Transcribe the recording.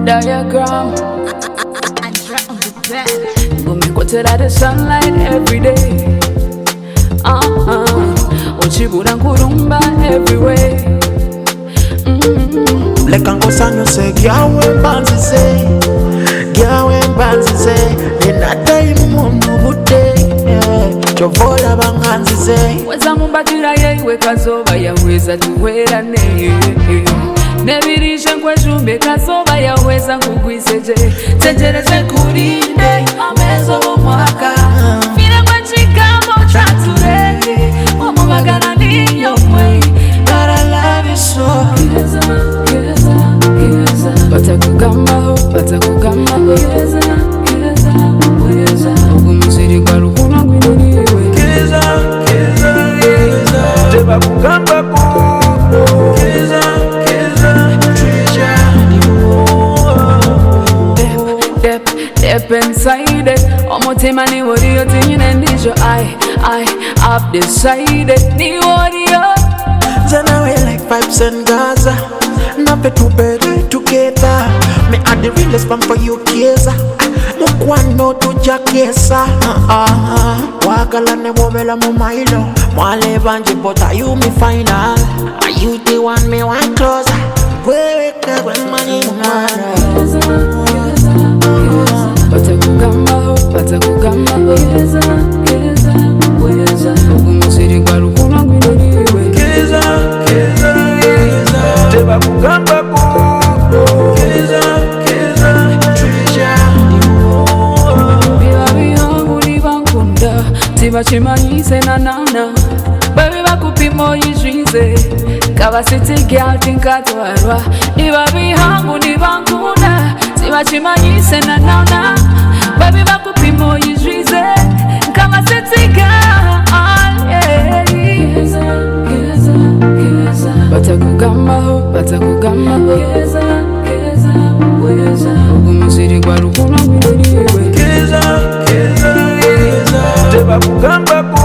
diagram. Go me go to the sunlight every day. Ochibura nkurumba everywhere. Lekango sanyo se gyawe mbanzi se, gyawe mbanzi se. Nenata imundu bute, chovola banganzi se. Weza mubadira yewe kazoba yaweza tuwerane. Nebirishe nkwejumbe kazoba yaweza nkugwiseje. Tegereze kurinde amezo b'umwaka. Fire kwechigambo chature, omubagana niyo mwe. But I love you so. Batakugambaho, batakugambaho. Ugumusiri kwa rukuno ngwinuriwe. Tebakugambako. Step inside it. Omutima ni woriyo tinyine ndijo. I have decided ni woriyo. Zanawe like vibes and Gaza. Nape too better together. Me are the realest one for you kiesa. Mukwano tuja kiesa. Wakala ne wobela mu mailo. Mwale banji but are you me final? Are you the one me want closer? Wewe kwa mani mwana. Batakugambaho, batakugambaho. Ugumusiri kwa rukuno ngwinuriwe. Tebakugambako. Biba bihangu nibankunda, tibachimanyise nanana. Baby bakupimo yijwize, kaba city girl tinkatwarwa. Biba bihangu nibankunda, tibachimanyise nanana. Baby bakupimo yijwize, kaba city girl. Batakugambaho, batakugambaho. Ugumusiri kwa rukuno ngwinuriwe. Tebakugambako.